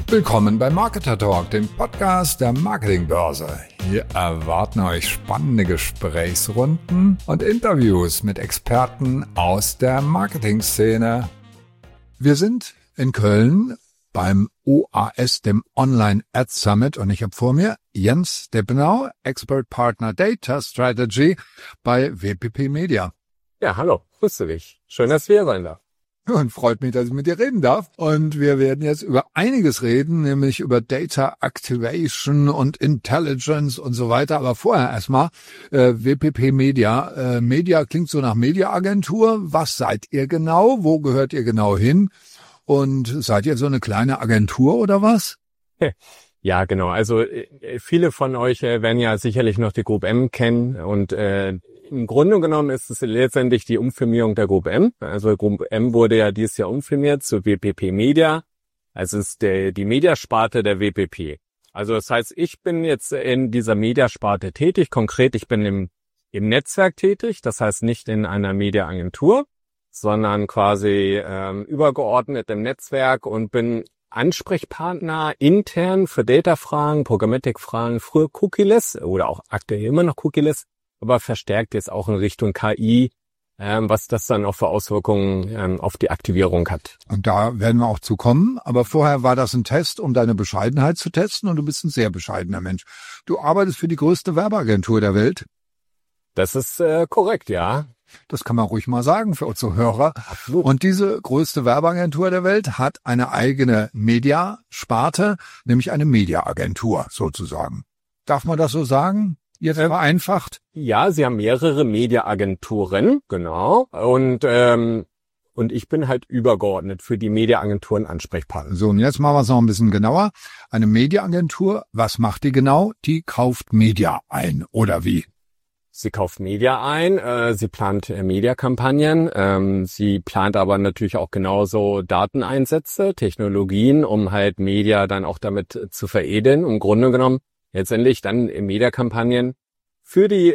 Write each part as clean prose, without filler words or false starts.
Willkommen bei Marketer Talk, dem Podcast der Marketingbörse. Hier erwarten euch spannende Gesprächsrunden und Interviews mit Experten aus der Marketingszene. Wir sind in Köln beim OAS, dem Online Ads Summit, und ich habe vor mir Jens Dippenau, Expert Partner Data Strategy bei WPP Media. Ja, hallo, grüße dich. Schön, dass wir hier sein darf. Und freut mich, dass ich mit dir reden darf. Und wir werden jetzt über einiges reden, nämlich über Data Activation und Intelligence und so weiter. Aber vorher erstmal WPP Media. Media klingt so nach Mediaagentur. Was seid ihr genau? Wo gehört ihr genau hin? Und seid ihr so eine kleine Agentur oder was? Ja, genau. Also viele von euch werden ja sicherlich noch die Group M kennen und im Grunde genommen ist es letztendlich die Umfirmierung der Group M. Also Group M wurde ja dieses Jahr umfirmiert zu WPP Media. Also es ist die Mediasparte der WPP. Also das heißt, ich bin jetzt in dieser Mediasparte tätig. Konkret, ich bin im Netzwerk tätig. Das heißt nicht in einer Mediaagentur, sondern quasi übergeordnet im Netzwerk und bin Ansprechpartner intern für Data-Fragen, Programmatic-Fragen, früher Cookieless oder auch aktuell immer noch Cookieless, aber verstärkt jetzt auch in Richtung KI, was das dann auch für Auswirkungen auf die Aktivierung hat. Und da werden wir auch zu kommen. Aber vorher war das ein Test, um deine Bescheidenheit zu testen, und du bist ein sehr bescheidener Mensch. Du arbeitest für die größte Werbeagentur der Welt. Das ist korrekt, ja. Das kann man ruhig mal sagen für unsere Hörer. Absolut. Und diese größte Werbeagentur der Welt hat eine eigene Mediasparte, nämlich eine Mediaagentur sozusagen. Darf man das so sagen? Jetzt vereinfacht? Ja, sie haben mehrere Mediaagenturen, genau. Und ich bin halt übergeordnet für die Mediaagenturen Ansprechpartner. So, und jetzt machen wir es noch ein bisschen genauer. Eine Mediaagentur, was macht die genau? Die kauft Media ein, oder wie? Sie kauft Media ein, sie plant Mediakampagnen, sie plant aber natürlich auch genauso Dateneinsätze, Technologien, um halt Media dann auch damit zu veredeln. Im Grunde genommen letztendlich dann Mediakampagnen für die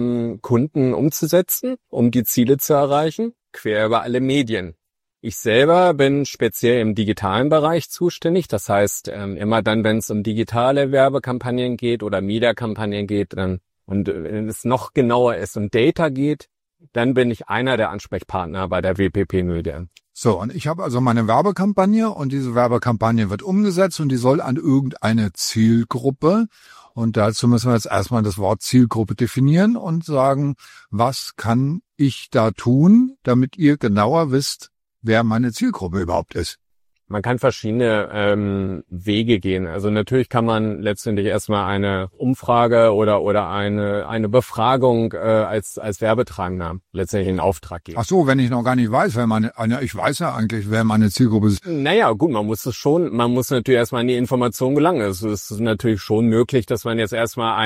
Kunden umzusetzen, um die Ziele zu erreichen, quer über alle Medien. Ich selber bin speziell im digitalen Bereich zuständig. Das heißt, immer dann, wenn es um digitale Werbekampagnen geht oder Mediakampagnen geht, dann und wenn es noch genauer ist und Data geht, dann bin ich einer der Ansprechpartner bei der WPP Media. So, und ich habe also meine Werbekampagne, und diese Werbekampagne wird umgesetzt und die soll an irgendeine Zielgruppe. Und dazu müssen wir jetzt erstmal das Wort Zielgruppe definieren und sagen, was kann ich da tun, damit ihr genauer wisst, wer meine Zielgruppe überhaupt ist. Man kann verschiedene Wege gehen. Also natürlich kann man letztendlich erstmal eine Umfrage oder eine Befragung als Werbetreibender letztendlich in Auftrag geben. Ach so, wenn ich noch gar nicht weiß, ich weiß ja eigentlich, wer meine Zielgruppe ist. Naja, gut, man muss natürlich erstmal an die Information gelangen. Es ist natürlich schon möglich, dass man jetzt erstmal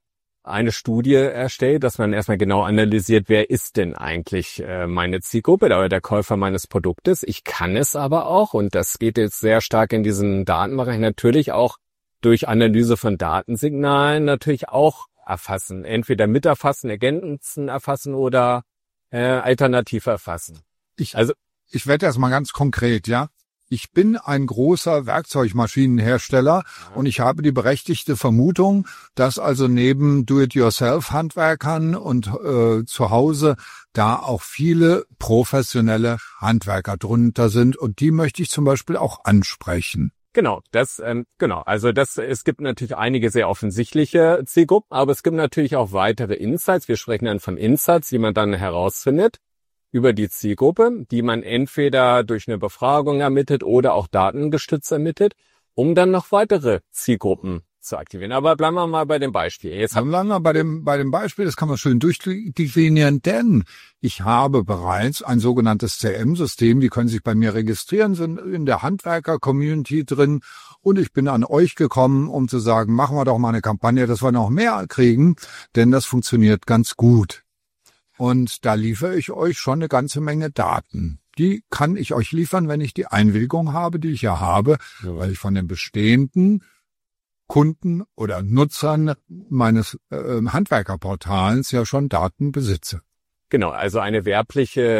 eine Studie erstellt, dass man erstmal genau analysiert, wer ist denn eigentlich meine Zielgruppe oder der Käufer meines Produktes. Ich kann es aber auch, und das geht jetzt sehr stark in diesen Datenbereich, natürlich auch durch Analyse von Datensignalen natürlich auch erfassen. Entweder mit erfassen, ergänzen erfassen oder alternativ erfassen. Ich werde jetzt mal ganz konkret, ja. Ich bin ein großer Werkzeugmaschinenhersteller und ich habe die berechtigte Vermutung, dass also neben Do-it-yourself-Handwerkern und zu Hause da auch viele professionelle Handwerker drunter sind, und die möchte ich zum Beispiel auch ansprechen. Genau, es gibt natürlich einige sehr offensichtliche Zielgruppen, aber es gibt natürlich auch weitere Insights. Wir sprechen dann von Insights, die man dann herausfindet über die Zielgruppe, die man entweder durch eine Befragung ermittelt oder auch datengestützt ermittelt, um dann noch weitere Zielgruppen zu aktivieren. Aber bleiben wir mal bei dem Beispiel. Bleiben wir bei dem Beispiel, das kann man schön durchdefinieren, denn ich habe bereits ein sogenanntes CRM-System, die können sich bei mir registrieren, sind in der Handwerker-Community drin, und ich bin an euch gekommen, um zu sagen, machen wir doch mal eine Kampagne, dass wir noch mehr kriegen, denn das funktioniert ganz gut. Und da liefere ich euch schon eine ganze Menge Daten. Die kann ich euch liefern, wenn ich die Einwilligung habe, die ich ja habe, weil ich von den bestehenden Kunden oder Nutzern meines Handwerkerportals ja schon Daten besitze. Genau, also eine werbliche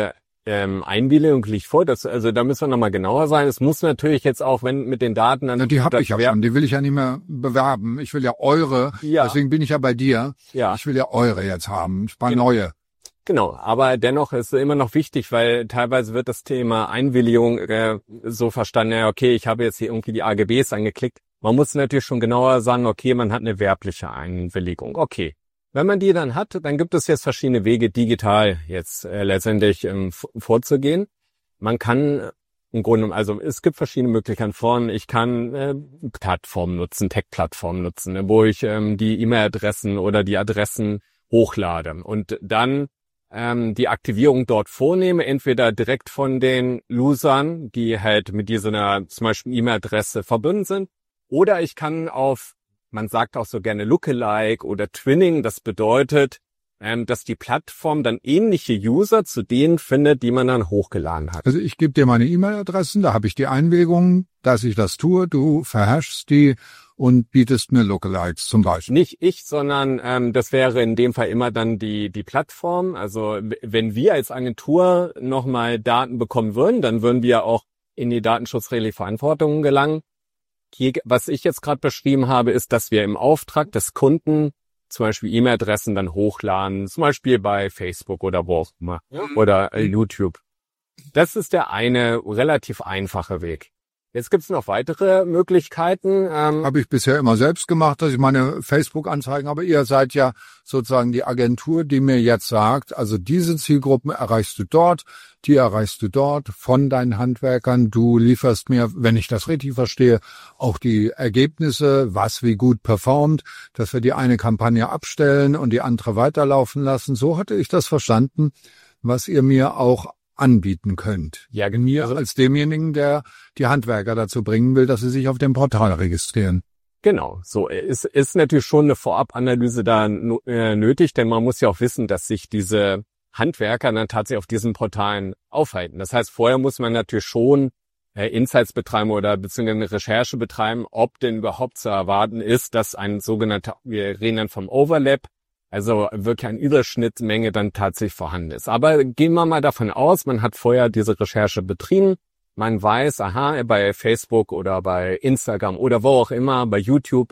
Einwilligung liegt vor. Also da müssen wir nochmal genauer sein. Es muss natürlich jetzt auch, wenn mit den Daten dann... Na, die habe ich ja schon, die will ich ja nicht mehr bewerben. Ich will ja eure, deswegen bin ich ja bei dir. Ja. Ich will ja eure jetzt haben, ein paar neue. Genau, aber dennoch ist es immer noch wichtig, weil teilweise wird das Thema Einwilligung so verstanden, ja, okay, ich habe jetzt hier irgendwie die AGBs angeklickt. Man muss natürlich schon genauer sagen, okay, man hat eine werbliche Einwilligung. Okay. Wenn man die dann hat, dann gibt es jetzt verschiedene Wege, digital jetzt letztendlich vorzugehen. Man kann im Grunde, also es gibt verschiedene Möglichkeiten von, ich kann Plattformen nutzen, Tech-Plattformen nutzen, wo ich die E-Mail-Adressen oder die Adressen hochlade und dann die Aktivierung dort vornehme, entweder direkt von den Usern, die halt mit dieser zum Beispiel E-Mail-Adresse verbunden sind, oder ich kann auf, man sagt auch so gerne Lookalike oder Twinning, das bedeutet, dass die Plattform dann ähnliche User zu denen findet, die man dann hochgeladen hat. Also ich gebe dir meine E-Mail-Adressen, da habe ich die Einwilligung, dass ich das tue, du verhashst die und bietest mir Lookalikes zum Beispiel. Nicht ich, sondern das wäre in dem Fall immer dann die Plattform. Also wenn wir als Agentur nochmal Daten bekommen würden, dann würden wir auch in die datenschutzrechtliche Verantwortung gelangen. Hier, was ich jetzt gerade beschrieben habe, ist, dass wir im Auftrag des Kunden zum Beispiel E-Mail-Adressen dann hochladen, zum Beispiel bei Facebook oder wo auch immer, oder YouTube. Das ist der eine relativ einfache Weg. Jetzt gibt's noch weitere Möglichkeiten. Habe ich bisher immer selbst gemacht, dass ich meine Facebook-Anzeigen, aber ihr seid ja sozusagen die Agentur, die mir jetzt sagt, also diese Zielgruppen erreichst du dort, die erreichst du dort von deinen Handwerkern. Du lieferst mir, wenn ich das richtig verstehe, auch die Ergebnisse, was wie gut performt, dass wir die eine Kampagne abstellen und die andere weiterlaufen lassen. So hatte ich das verstanden, was ihr mir auch anbieten könnt. Ja, mir als demjenigen, der die Handwerker dazu bringen will, dass sie sich auf dem Portal registrieren. Genau, so ist natürlich schon eine Vorabanalyse da nötig, denn man muss ja auch wissen, dass sich diese Handwerker dann tatsächlich auf diesen Portalen aufhalten. Das heißt, vorher muss man natürlich schon Insights betreiben oder beziehungsweise eine Recherche betreiben, ob denn überhaupt zu erwarten ist, dass ein sogenannter, wir reden dann vom Overlap, also wirklich eine Überschnittmenge dann tatsächlich vorhanden ist. Aber gehen wir mal davon aus, man hat vorher diese Recherche betrieben, man weiß, aha, bei Facebook oder bei Instagram oder wo auch immer, bei YouTube,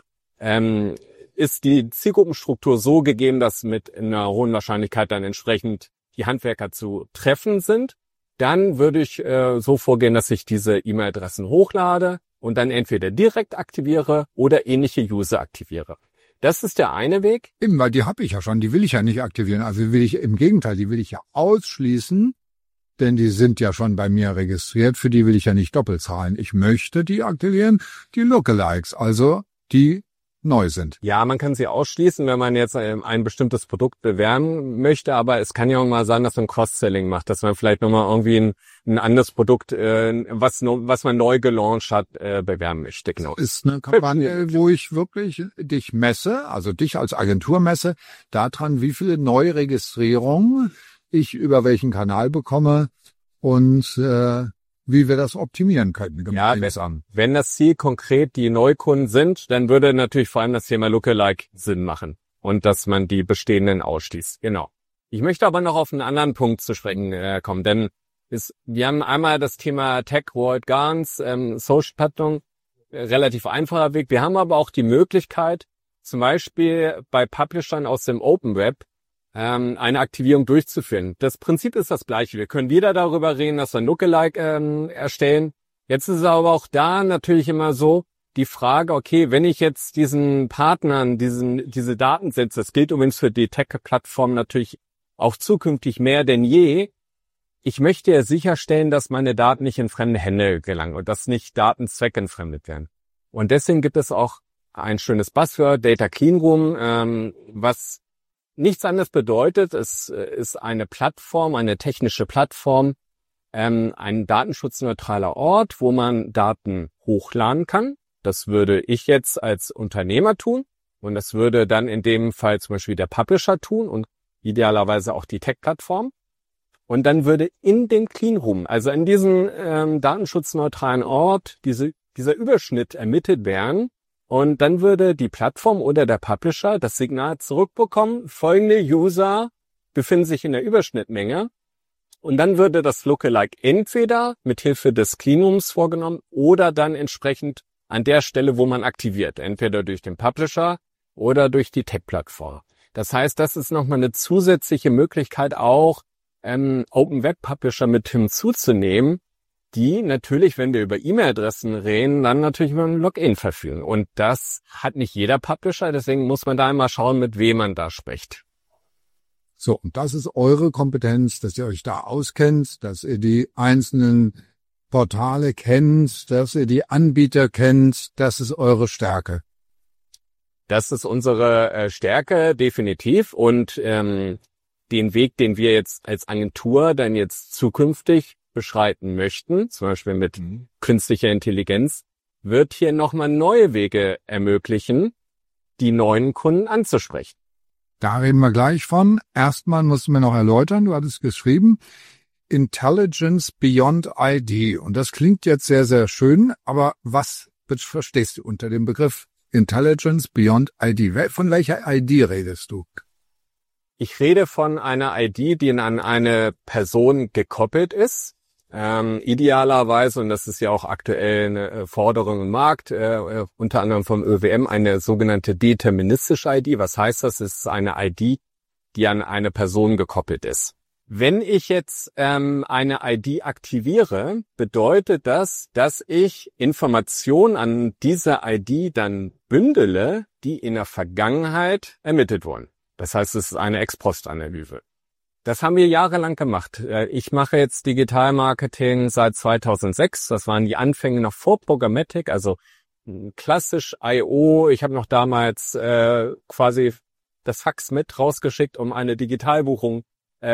ist die Zielgruppenstruktur so gegeben, dass mit einer hohen Wahrscheinlichkeit dann entsprechend die Handwerker zu treffen sind. Dann würde ich so vorgehen, dass ich diese E-Mail-Adressen hochlade und dann entweder direkt aktiviere oder ähnliche User aktiviere. Das ist der eine Weg. Eben, weil die habe ich ja schon, die will ich ja nicht aktivieren. Also will ich im Gegenteil, die will ich ja ausschließen, denn die sind ja schon bei mir registriert, für die will ich ja nicht doppelt zahlen. Ich möchte die aktivieren, die Lookalikes, also die neu sind. Ja, man kann sie ausschließen, wenn man jetzt ein bestimmtes Produkt bewerben möchte, aber es kann ja auch mal sein, dass man Cross-Selling macht, dass man vielleicht nochmal irgendwie ein anderes Produkt, was man neu gelauncht hat, bewerben möchte. Genau. Das ist eine Kampagne, wo ich wirklich dich messe, also dich als Agentur messe, daran, wie viele Neuregistrierungen ich über welchen Kanal bekomme und wie wir das optimieren können. Ja, wenn das Ziel konkret die Neukunden sind, dann würde natürlich vor allem das Thema Lookalike Sinn machen und dass man die bestehenden ausschließt. Genau. Ich möchte aber noch auf einen anderen Punkt zu sprechen kommen, denn wir haben einmal das Thema Tech, Walled Gardens, Social Plattform, relativ einfacher Weg. Wir haben aber auch die Möglichkeit, zum Beispiel bei Publishern aus dem Open Web, eine Aktivierung durchzuführen. Das Prinzip ist das gleiche. Wir können wieder darüber reden, dass wir ein Lookalike erstellen. Jetzt ist es aber auch da natürlich immer so, die Frage, okay, wenn ich jetzt diesen Partnern diese Datensätze, das gilt übrigens für die Tech-Plattform natürlich auch zukünftig mehr denn je, ich möchte ja sicherstellen, dass meine Daten nicht in fremde Hände gelangen und dass nicht Daten zweckentfremdet werden. Und deswegen gibt es auch ein schönes Buzzword, Data Cleanroom, was nichts anderes bedeutet. Es ist eine Plattform, eine technische Plattform, ein datenschutzneutraler Ort, wo man Daten hochladen kann. Das würde ich jetzt als Unternehmer tun und das würde dann in dem Fall zum Beispiel der Publisher tun und idealerweise auch die Tech-Plattform. Und dann würde in dem Cleanroom, also in diesem datenschutzneutralen Ort, dieser Überschnitt ermittelt werden. Und dann würde die Plattform oder der Publisher das Signal zurückbekommen, folgende User befinden sich in der Überschnittmenge. Und dann würde das Lookalike entweder mit Hilfe des Cleanrooms vorgenommen oder dann entsprechend an der Stelle, wo man aktiviert, entweder durch den Publisher oder durch die Tech-Plattform. Das heißt, das ist nochmal eine zusätzliche Möglichkeit, auch Open Web Publisher mit hinzuzunehmen, die natürlich, wenn wir über E-Mail-Adressen reden, dann natürlich über ein Login verfügen. Und das hat nicht jeder Publisher, deswegen muss man da immer schauen, mit wem man da spricht. So, und das ist eure Kompetenz, dass ihr euch da auskennt, dass ihr die einzelnen Portale kennt, dass ihr die Anbieter kennt. Das ist eure Stärke. Das ist unsere Stärke, definitiv. Und den Weg, den wir jetzt als Agentur dann jetzt zukünftig beschreiten möchten, zum Beispiel mit künstlicher Intelligenz, wird hier nochmal neue Wege ermöglichen, die neuen Kunden anzusprechen. Da reden wir gleich von. Erstmal mussten wir noch erläutern, du hattest geschrieben, Intelligence Beyond ID. Und das klingt jetzt sehr, sehr schön, aber was verstehst du unter dem Begriff Intelligence Beyond ID? Von welcher ID redest du? Ich rede von einer ID, die an eine Person gekoppelt ist. Idealerweise, und das ist ja auch aktuell eine Forderung im Markt, unter anderem vom ÖWM, eine sogenannte deterministische ID. Was heißt das? Es ist eine ID, die an eine Person gekoppelt ist. Wenn ich jetzt eine ID aktiviere, bedeutet das, dass ich Informationen an dieser ID dann bündele, die in der Vergangenheit ermittelt wurden. Das heißt, es ist eine Ex-Post-Analyse. Das haben wir jahrelang gemacht. Ich mache jetzt Digitalmarketing seit 2006. Das waren die Anfänge noch vor Programmatic, also klassisch I.O. Ich habe noch damals quasi das Fax mit rausgeschickt, um eine Digitalbuchung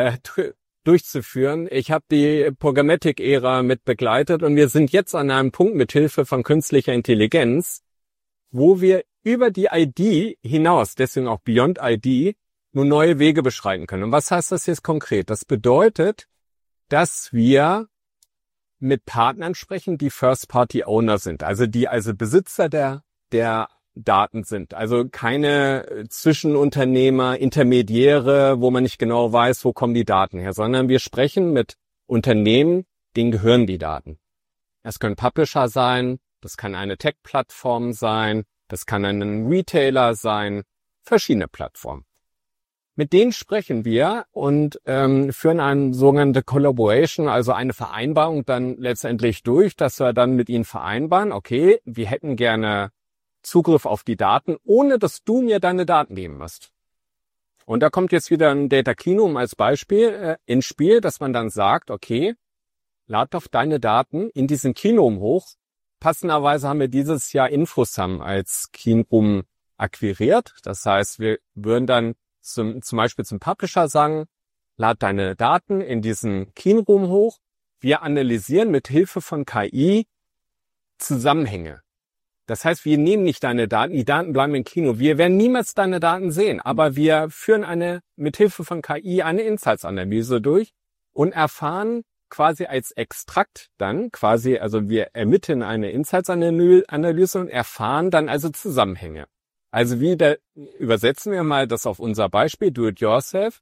durchzuführen. Ich habe die Programmatic-Ära mit begleitet und wir sind jetzt an einem Punkt mit Hilfe von künstlicher Intelligenz, wo wir über die ID hinaus, deswegen auch Beyond ID, nur neue Wege beschreiten können. Und was heißt das jetzt konkret? Das bedeutet, dass wir mit Partnern sprechen, die First-Party-Owner sind, also die also Besitzer der Daten sind. Also keine Zwischenunternehmer, Intermediäre, wo man nicht genau weiß, wo kommen die Daten her, sondern wir sprechen mit Unternehmen, denen gehören die Daten. Das können Publisher sein, das kann eine Tech-Plattform sein, das kann ein Retailer sein, verschiedene Plattformen. Mit denen sprechen wir und führen eine sogenannte Collaboration, also eine Vereinbarung dann letztendlich durch, dass wir dann mit ihnen vereinbaren, okay, wir hätten gerne Zugriff auf die Daten, ohne dass du mir deine Daten geben musst. Und da kommt jetzt wieder ein Data Cleanroom als Beispiel ins Spiel, dass man dann sagt, okay, lad doch deine Daten in diesen Cleanroom hoch. Passenderweise haben wir dieses Jahr Infosum als Cleanroom akquiriert. Das heißt, wir würden dann zum Beispiel zum Publisher sagen, lad deine Daten in diesen Cleanroom hoch. Wir analysieren mit Hilfe von KI Zusammenhänge. Das heißt, wir nehmen nicht deine Daten, die Daten bleiben im Kino. Wir werden niemals deine Daten sehen, aber wir führen mit Hilfe von KI eine Insights-Analyse durch und erfahren quasi als Extrakt dann also wir ermitteln eine Insights-Analyse und erfahren dann also Zusammenhänge. Also übersetzen wir mal das auf unser Beispiel, Do-it-yourself.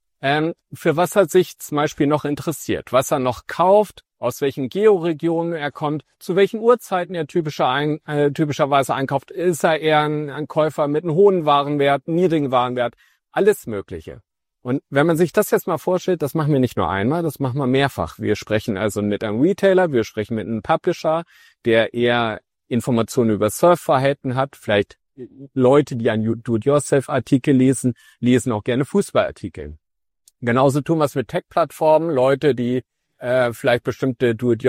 Für was er sich zum Beispiel noch interessiert, was er noch kauft, aus welchen Georegionen er kommt, zu welchen Uhrzeiten er typischerweise einkauft. Ist er eher ein Käufer mit einem hohen Warenwert, niedrigen Warenwert, alles Mögliche. Und wenn man sich das jetzt mal vorstellt, das machen wir nicht nur einmal, das machen wir mehrfach. Wir sprechen also mit einem Retailer, wir sprechen mit einem Publisher, der eher Informationen über Surfverhalten hat, vielleicht Leute, die einen Do-it-yourself-Artikel lesen auch gerne Fußballartikel. Genauso tun wir es mit Tech-Plattformen, Leute, die vielleicht bestimmte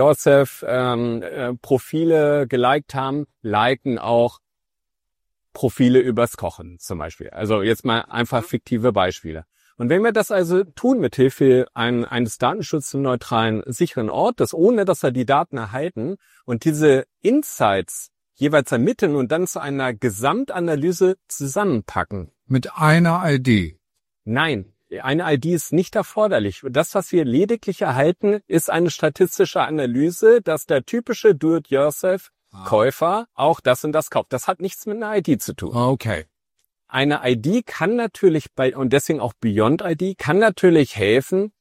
Do-it-yourself-Profile geliked haben, liken auch Profile übers Kochen zum Beispiel. Also jetzt mal einfach fiktive Beispiele. Und wenn wir das also tun mit Hilfe eines datenschutzsneutralen, sicheren Ortes, ohne dass wir die Daten erhalten und diese Insights jeweils ermitteln und dann zu einer Gesamtanalyse zusammenpacken. Mit einer ID? Nein, eine ID ist nicht erforderlich. Das, was wir lediglich erhalten, ist eine statistische Analyse, dass der typische Do-it-yourself-Käufer auch das und das kauft. Das hat nichts mit einer ID zu tun. Okay. Eine ID kann natürlich und deswegen auch Beyond ID, kann natürlich helfen,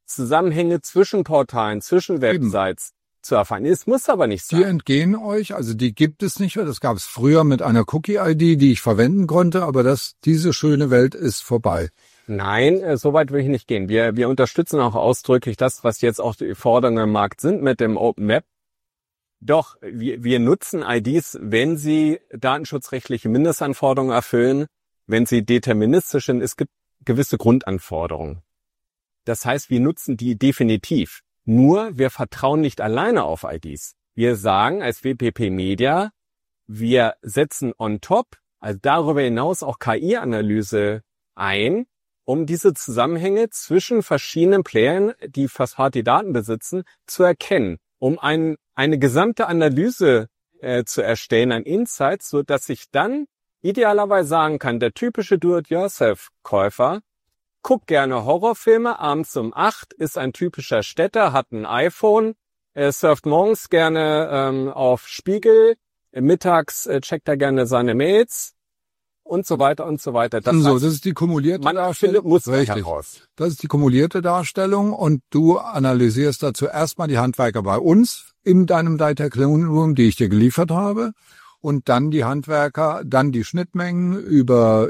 Zusammenhänge zwischen Portalen, zwischen Websites zu erfahren. Es muss aber nicht sein. Die entgehen euch, also die gibt es nicht mehr. Das gab es früher mit einer Cookie-ID, die ich verwenden konnte, aber diese schöne Welt ist vorbei. Nein, so weit will ich nicht gehen. Wir unterstützen auch ausdrücklich das, was jetzt auch die Forderungen im Markt sind mit dem Open Web. Doch, wir nutzen IDs, wenn sie datenschutzrechtliche Mindestanforderungen erfüllen, wenn sie deterministisch sind. Es gibt gewisse Grundanforderungen. Das heißt, wir nutzen die definitiv. Nur, wir vertrauen nicht alleine auf IDs. Wir sagen als WPP Media, wir setzen on top, also darüber hinaus auch KI-Analyse ein, um diese Zusammenhänge zwischen verschiedenen Playern, die First-Party-Daten besitzen, zu erkennen, um eine gesamte Analyse zu erstellen an Insights, so dass ich dann idealerweise sagen kann, der typische Do-it-yourself-Käufer guckt gerne Horrorfilme, abends um 8, ist ein typischer Städter, hat ein iPhone, surft morgens gerne auf Spiegel, mittags checkt er gerne seine Mails und so weiter und so weiter. Das ist die kumulierte Darstellung. Richtig. Das ist die kumulierte Darstellung und du analysierst dazu erstmal die Handwerker bei uns in deinem Data Clean Room, die ich dir geliefert habe, und dann die Handwerker, dann die Schnittmengen über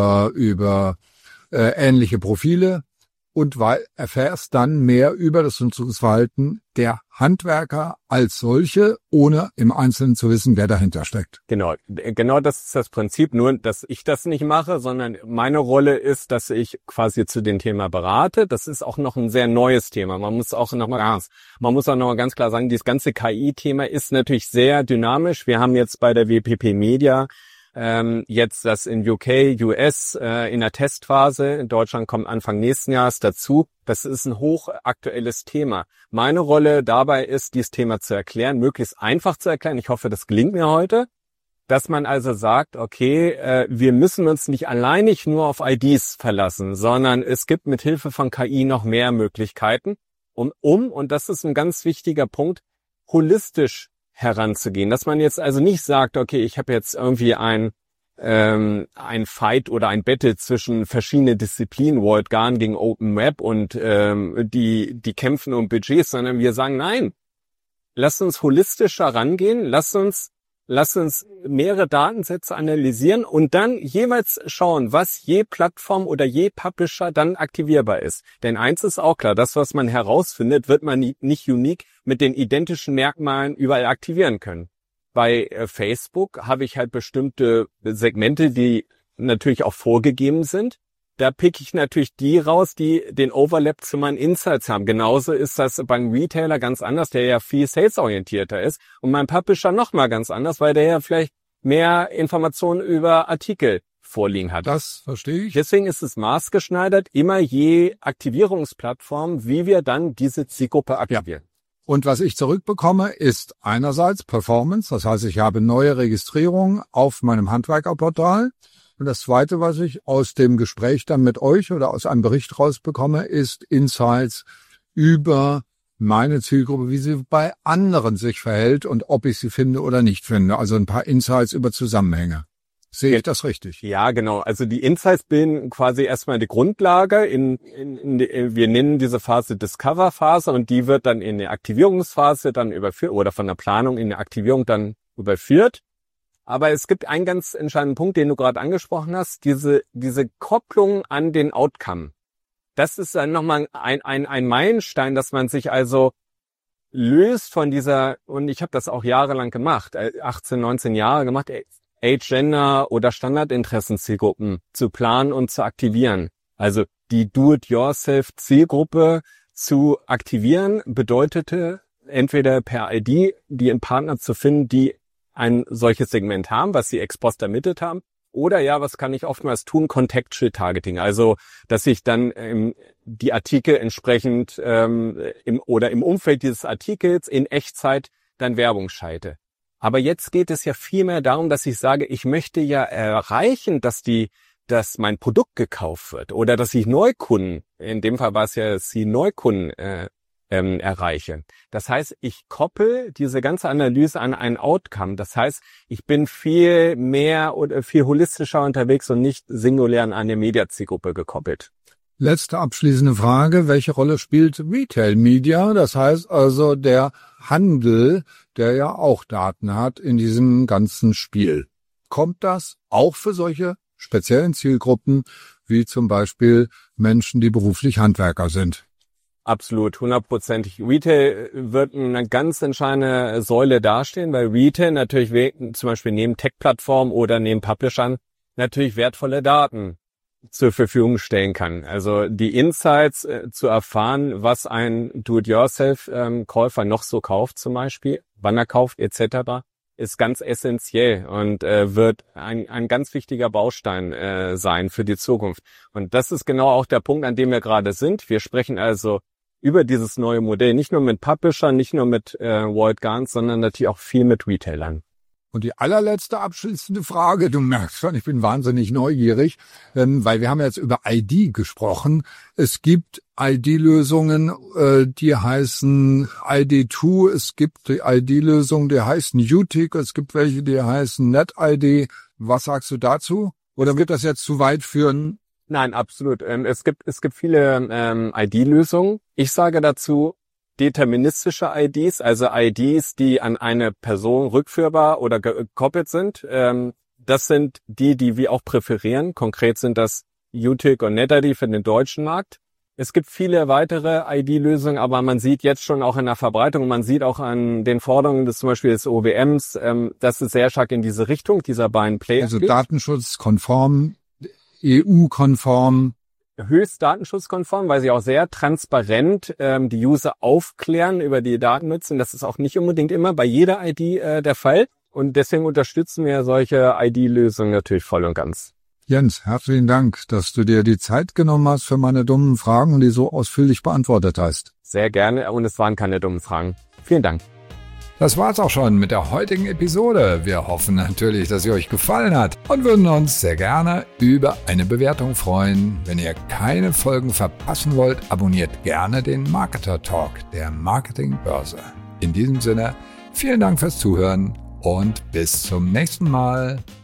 ähnliche Profile und erfährst dann mehr über das Nutzungsverhalten der Handwerker als solche, ohne im Einzelnen zu wissen, wer dahinter steckt. Genau das ist das Prinzip, nur dass ich das nicht mache, sondern meine Rolle ist, dass ich quasi zu dem Thema berate. Das ist auch noch ein sehr neues Thema. Man muss auch noch mal ganz klar sagen, dieses ganze KI-Thema ist natürlich sehr dynamisch. Wir haben jetzt bei der WPP Media jetzt das in UK, US in der Testphase. In Deutschland kommt Anfang nächsten Jahres dazu. Das ist ein hochaktuelles Thema. Meine Rolle dabei ist, dieses Thema zu erklären, möglichst einfach zu erklären. Ich hoffe, das gelingt mir heute. Dass man also sagt, okay, wir müssen uns nicht alleinig nur auf IDs verlassen, sondern es gibt mit Hilfe von KI noch mehr Möglichkeiten, und das ist ein ganz wichtiger Punkt, holistisch heranzugehen, dass man jetzt also nicht sagt, okay, ich habe jetzt irgendwie ein Fight oder ein Battle zwischen verschiedenen Disziplinen, Walled Garden gegen Open Web und die kämpfen um Budgets, sondern wir sagen, nein, lasst uns holistischer rangehen, lasst uns mehrere Datensätze analysieren und dann jeweils schauen, was je Plattform oder je Publisher dann aktivierbar ist. Denn eins ist auch klar, das, was man herausfindet, wird man nicht unique mit den identischen Merkmalen überall aktivieren können. Bei Facebook habe ich halt bestimmte Segmente, die natürlich auch vorgegeben sind. Da pick ich natürlich die raus, die den Overlap zu meinen Insights haben. Genauso ist das beim Retailer ganz anders, der ja viel salesorientierter ist. Und mein Publisher nochmal ganz anders, weil der ja vielleicht mehr Informationen über Artikel vorliegen hat. Das verstehe ich. Deswegen ist es maßgeschneidert, immer je Aktivierungsplattform, wie wir dann diese Zielgruppe aktivieren. Ja. Und was ich zurückbekomme, ist einerseits Performance. Das heißt, ich habe neue Registrierungen auf meinem Handwerkerportal. Und das Zweite, was ich aus dem Gespräch dann mit euch oder aus einem Bericht rausbekomme, ist Insights über meine Zielgruppe, wie sie bei anderen sich verhält und ob ich sie finde oder nicht finde. Also ein paar Insights über Zusammenhänge. Sehe ich das richtig? Ja, genau. Also die Insights bilden quasi erstmal die Grundlage. Wir nennen diese Phase Discover-Phase und die wird dann in die Aktivierungsphase dann überführt oder von der Planung in die Aktivierung dann überführt. Aber es gibt einen ganz entscheidenden Punkt, den du gerade angesprochen hast, diese Kopplung an den Outcome. Das ist dann nochmal ein Meilenstein, dass man sich also löst von dieser, und ich habe das auch jahrelang gemacht, 18, 19 Jahre gemacht, Age-Gender oder Standardinteressenzielgruppen zu planen und zu aktivieren. Also die Do-it-yourself-Zielgruppe zu aktivieren bedeutete entweder per ID die einen Partner zu finden, die ein solches Segment haben, was sie ex post ermittelt haben. Oder ja, was kann ich oftmals tun? Contextual Targeting. Also, dass ich dann die Artikel entsprechend im Umfeld dieses Artikels in Echtzeit dann Werbung schalte. Aber jetzt geht es ja viel mehr darum, dass ich sage, ich möchte ja erreichen, dass mein Produkt gekauft wird oder dass ich Neukunden, in dem Fall war es ja, dass ich Neukunden erreiche. Das heißt, ich koppel diese ganze Analyse an ein Outcome. Das heißt, ich bin viel mehr oder viel holistischer unterwegs und nicht singulär an eine Media-Zielgruppe gekoppelt. Letzte abschließende Frage. Welche Rolle spielt Retail Media? Das heißt also der Handel, der ja auch Daten hat in diesem ganzen Spiel. Kommt das auch für solche speziellen Zielgruppen, wie zum Beispiel Menschen, die beruflich Handwerker sind? Absolut, 100%. Retail wird eine ganz entscheidende Säule dastehen, weil Retail natürlich zum Beispiel neben Tech-Plattformen oder neben Publishern natürlich wertvolle Daten zur Verfügung stellen kann. Also die Insights zu erfahren, was ein Do-it-yourself-Käufer noch so kauft zum Beispiel, wann er kauft etc., ist ganz essentiell und wird ein ganz wichtiger Baustein sein für die Zukunft. Und das ist genau auch der Punkt, an dem wir gerade sind. Wir sprechen also über dieses neue Modell, nicht nur mit Publishern, nicht nur mit Walled Gardens, sondern natürlich auch viel mit Retailern. Und die allerletzte abschließende Frage, du merkst schon, ich bin wahnsinnig neugierig, weil wir haben jetzt über ID gesprochen. Es gibt ID-Lösungen, die heißen ID2, es gibt die ID-Lösungen, die heißen UTIC, es gibt welche, die heißen NetID. Was sagst du dazu? Oder wird das jetzt zu weit führen? Nein, absolut. Es gibt viele ID-Lösungen. Ich sage dazu, deterministische IDs, also IDs, die an eine Person rückführbar oder gekoppelt sind. Das sind die wir auch präferieren. Konkret sind das UTIC und NetID für den deutschen Markt. Es gibt viele weitere ID-Lösungen, aber man sieht jetzt schon auch in der Verbreitung, man sieht auch an den Forderungen zum Beispiel des OWMs, dass es sehr stark in diese Richtung dieser beiden Player also geht. Datenschutzkonform, EU-konform. Höchst datenschutzkonform, weil sie auch sehr transparent die User aufklären über die Datennutzung. Das ist auch nicht unbedingt immer bei jeder ID der Fall. Und deswegen unterstützen wir solche ID-Lösungen natürlich voll und ganz. Jens, herzlichen Dank, dass du dir die Zeit genommen hast für meine dummen Fragen und die so ausführlich beantwortet hast. Sehr gerne und es waren keine dummen Fragen. Vielen Dank. Das war's auch schon mit der heutigen Episode. Wir hoffen natürlich, dass sie euch gefallen hat und würden uns sehr gerne über eine Bewertung freuen. Wenn ihr keine Folgen verpassen wollt, abonniert gerne den Marketer Talk der Marketingbörse. In diesem Sinne, vielen Dank fürs Zuhören und bis zum nächsten Mal.